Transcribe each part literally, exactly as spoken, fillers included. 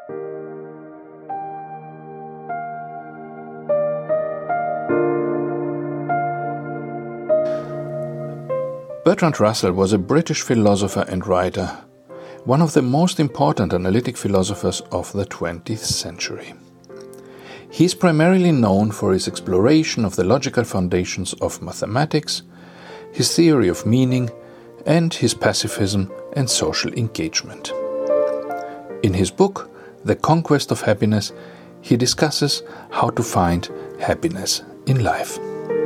Bertrand Russell was a British philosopher and writer, one of the most important analytic philosophers of the twentieth century. He is primarily known for his exploration of the logical foundations of mathematics, his theory of meaning, and his pacifism and social engagement. In his book, The Conquest of Happiness, he discusses how to find happiness in life.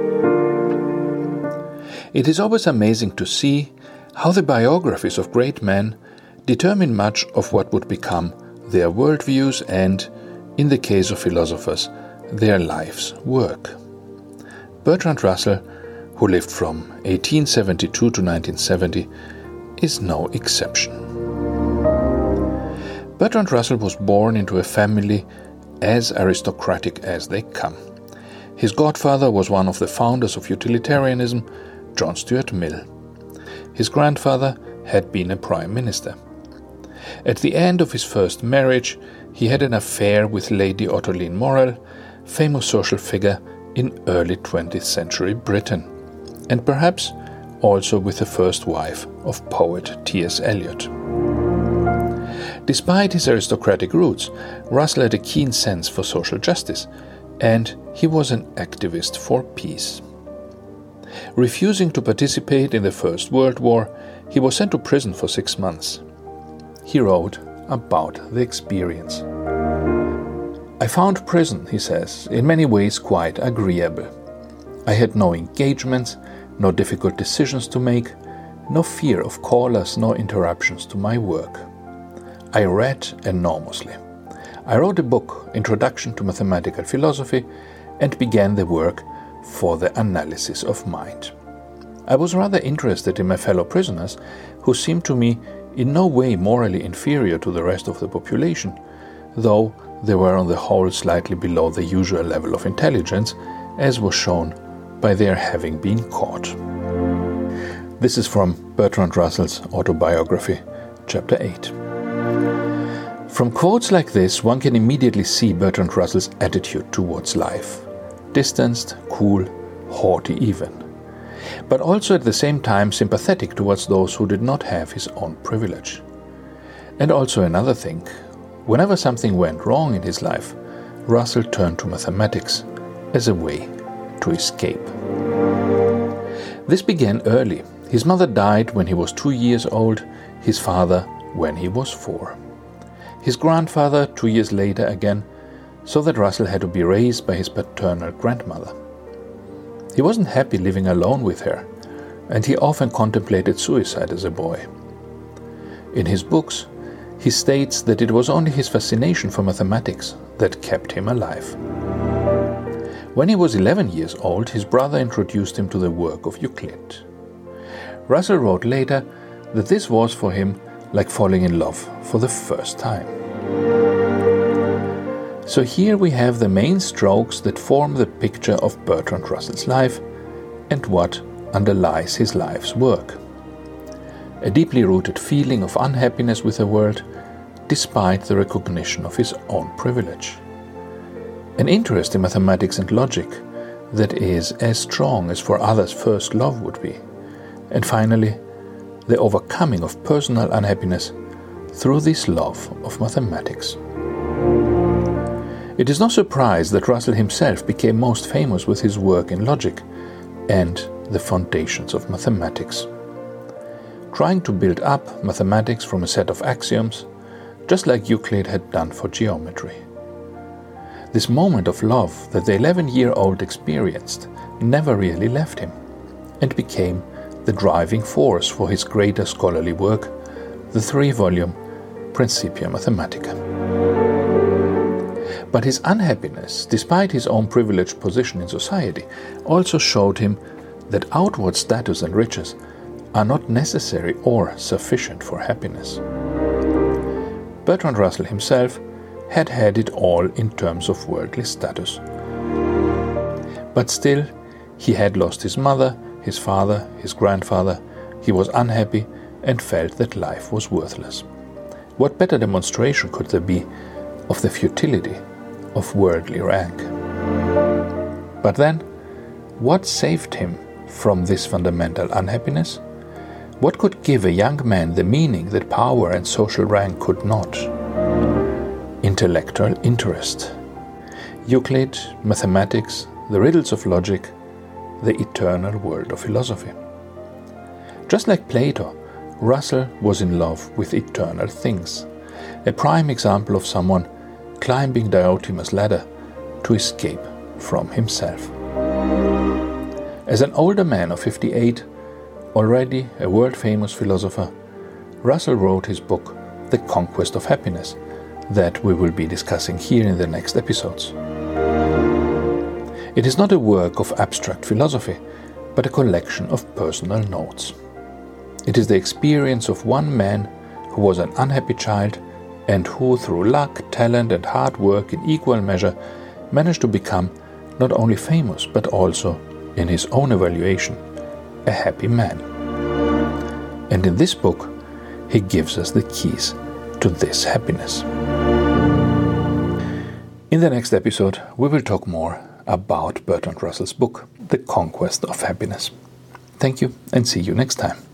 It is always amazing to see how the biographies of great men determine much of what would become their worldviews and, in the case of philosophers, their life's work. Bertrand Russell, who lived from eighteen seventy-two to nineteen seventy, is no exception. Bertrand Russell was born into a family as aristocratic as they come. His godfather was one of the founders of utilitarianism, John Stuart Mill. His grandfather had been a prime minister. At the end of his first marriage, he had an affair with Lady Ottoline Morrell, famous social figure in early twentieth century Britain, and perhaps also with the first wife of poet T S Eliot. Despite his aristocratic roots, Russell had a keen sense for social justice, and he was an activist for peace. Refusing to participate in the First World War, he was sent to prison for six months. He wrote about the experience. "I found prison," he says, "in many ways quite agreeable. I had no engagements, no difficult decisions to make, no fear of callers, no interruptions to my work. I read enormously. I wrote a book, Introduction to Mathematical Philosophy, and began the work for the analysis of mind. I was rather interested in my fellow prisoners, who seemed to me in no way morally inferior to the rest of the population, though they were on the whole slightly below the usual level of intelligence, as was shown by their having been caught." This is from Bertrand Russell's autobiography, chapter eight. From quotes like this, one can immediately see Bertrand Russell's attitude towards life. Distanced, cool, haughty even, but also at the same time sympathetic towards those who did not have his own privilege. And also another thing, whenever something went wrong in his life, Russell turned to mathematics as a way to escape. This began early. His mother died when he was two years old, his father when he was four. His grandfather two years later again, so that Russell had to be raised by his paternal grandmother. He wasn't happy living alone with her, and he often contemplated suicide as a boy. In his books, he states that it was only his fascination for mathematics that kept him alive. When he was eleven years old, his brother introduced him to the work of Euclid. Russell wrote later that this was for him like falling in love for the first time. So here we have the main strokes that form the picture of Bertrand Russell's life and what underlies his life's work. A deeply rooted feeling of unhappiness with the world, despite the recognition of his own privilege. An interest in mathematics and logic that is as strong as for others first love would be. And finally, the overcoming of personal unhappiness through this love of mathematics. It is no surprise that Russell himself became most famous with his work in logic and the foundations of mathematics. Trying to build up mathematics from a set of axioms, just like Euclid had done for geometry. This moment of love that the eleven-year-old experienced never really left him, and became the driving force for his greater scholarly work, the three-volume Principia Mathematica. But his unhappiness, despite his own privileged position in society, also showed him that outward status and riches are not necessary or sufficient for happiness. Bertrand Russell himself had had it all in terms of worldly status. But still, he had lost his mother, his father, his grandfather. He was unhappy and felt that life was worthless. What better demonstration could there be of the futility of worldly rank. But then, what saved him from this fundamental unhappiness? What could give a young man the meaning that power and social rank could not? Intellectual interest. Euclid, mathematics, the riddles of logic, the eternal world of philosophy. Just like Plato, Russell was in love with eternal things, a prime example of someone climbing Diotimus' ladder to escape from himself. As an older man of fifty-eight, already a world-famous philosopher, Russell wrote his book, The Conquest of Happiness, that we will be discussing here in the next episodes. It is not a work of abstract philosophy, but a collection of personal notes. It is the experience of one man who was an unhappy child and who, through luck, talent and hard work in equal measure, managed to become not only famous but also, in his own evaluation, a happy man. And in this book, he gives us the keys to this happiness. In the next episode, we will talk more about Bertrand Russell's book, The Conquest of Happiness. Thank you and see you next time.